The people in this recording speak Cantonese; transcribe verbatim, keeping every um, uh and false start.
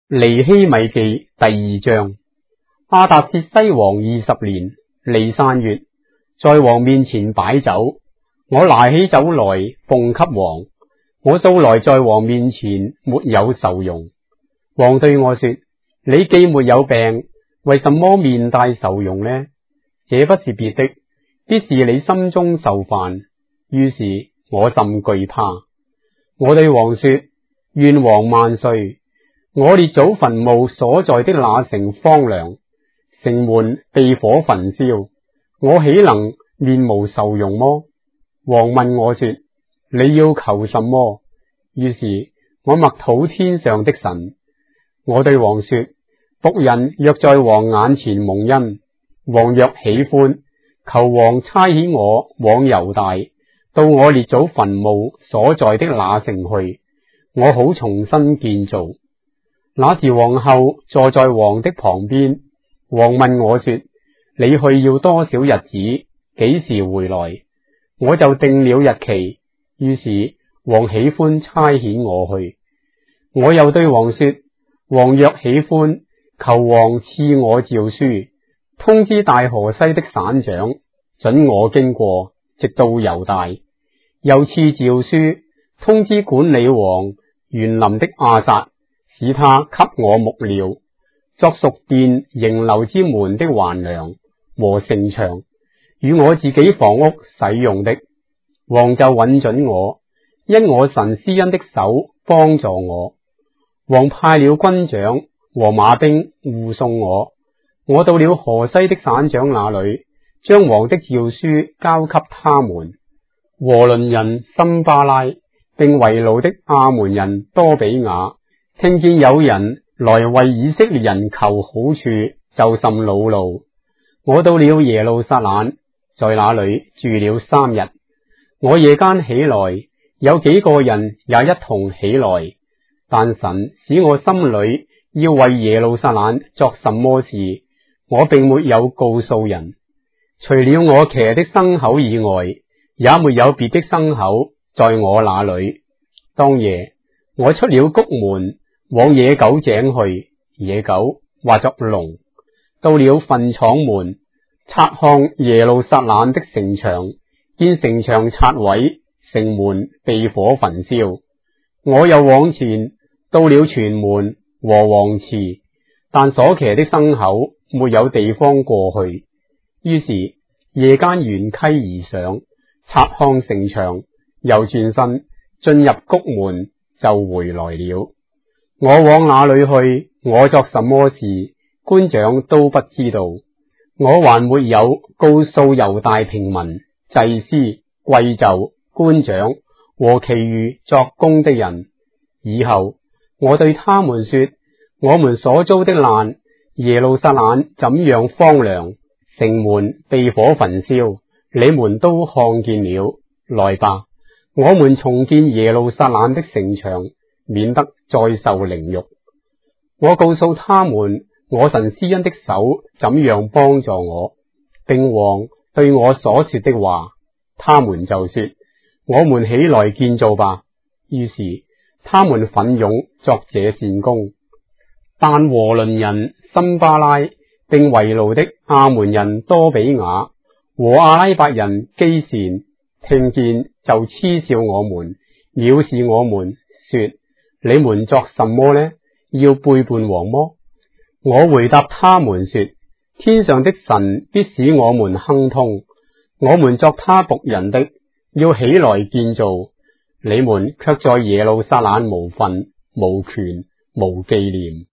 尼希米記第二章。亞達薛西王二十年，尼散月，在王面前擺酒，我拿起酒來奉給王。我素來在王面前沒有愁容。王對我說：你既沒有病，為什麼面帶愁容呢？這不是別的，必是你心中受煩。於是我甚懼怕。我對王說：願王萬歲！我列祖墳墓所在的那城荒涼，城門被火焚燒，我豈能面無愁容麼？王問我說：你要求什麼？於是我默禱天上的神。我對王說：僕人若在王眼前蒙恩，王若喜歡，求王差遣我往猶大，到我列祖墳墓所在的那城去，我好重新建造。那時皇后坐在王的旁邊，王問我說：你去要多少日子？幾時回來？我就定了日期。於是王喜歡差遣我去。我又對王說：王若喜歡，求王賜我詔書，通知大河西的省長，准我經過，直到猶大。又賜詔書，通知管理王園林的亞薩，使他給我木料，作屬殿營樓之門的橫梁和城牆，與我自己房屋使用的。王就允准我，因我神施恩的手幫助我。王派了軍長和馬兵護送我。我到了河西的省長那裏，將王的詔書交給他們。和倫人參巴拉並為奴的亞捫人多比雅，聽見有人來為以色列人求好處，就甚惱怒。我到了耶路撒冷，在那裏住了三日。我夜間起來，有幾個人也一同起來，但神使我心裏要為耶路撒冷作什麼事，我並沒有告訴人。除了我騎的牲口以外，也沒有別的牲口在我那裏。當夜，我出了谷門，往野狗井去，野狗化作龍。到了糞廠門，察看耶路撒冷的城牆，見城牆拆毀，城門被火焚燒。我又往前，到了泉門和王池，但所騎的牲口沒有地方過去。於是夜間沿溪而上，察看城牆，又轉身進入谷門，就回來了。我往哪裏去，我作什麼事，官長都不知道。我還沒有告訴猶大平民、祭司、貴胄、官長和其餘作工的人。以後我對他們說：我們所遭的難，耶路撒冷怎樣荒涼，城門被火焚燒，你們都看見了。來吧，我們重建耶路撒冷的城牆，免得再受凌辱。我告訴他們，我神施恩的手怎樣幫助我，並王對我所說的話。他們就說：我們起來建造吧。於是他們奮勇作這善工。但和倫人參巴拉並為奴的亞捫人多比雅和阿拉伯人基善，聽見就嗤笑我們，藐視我們，說：你們作什麼呢？要背叛王麼？我回答他們說：天上的神必使我們亨通，我們作他僕人的，要起來建造。你們卻在耶路撒冷無份、無權、無紀念。